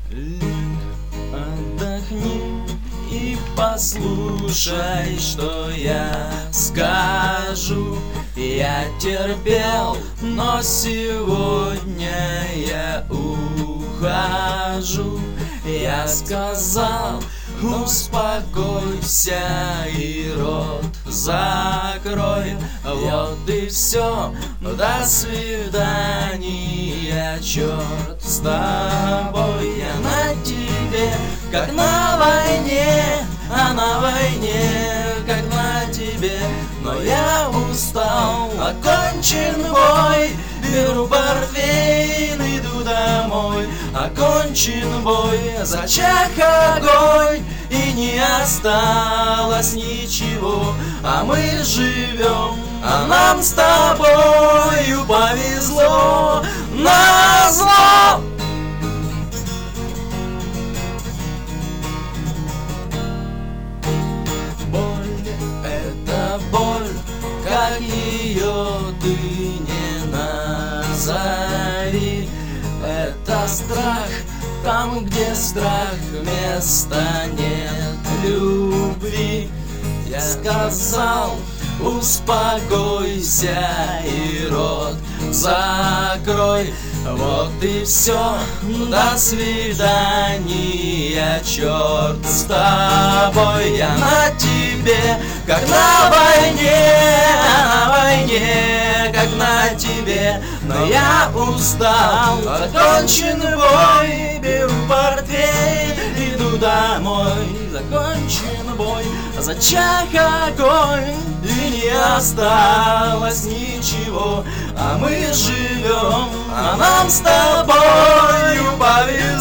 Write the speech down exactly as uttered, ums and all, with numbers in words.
Отдохни и послушай, что я скажу. Я терпел, но сегодня я ухожу. Я сказал: успокойся и рот закрой. Вот и все, до свидания, черт с тобой. Я на тебе, как на войне, а на войне, как на тебе. Но я устал, окончен бой. Беру портфель, иду домой. Окончен бой, зачах огонь, и не осталось ничего. А мы живем, а нам с тобою повезло. Назло! Боль — это боль, как ее ты не назови. Это страх, там, где страх, места нет любви. Я сказал: успокойся и рот закрой. Вот и все, до свидания, черт с тобой. Я на тебе, как на войне, на войне, как на тебе. Но я устал, окончен бой. Беру портфель, иду домой. Закончен бой, зачах огонь, и не осталось ничего. А мы живем, а нам с тобою повезло.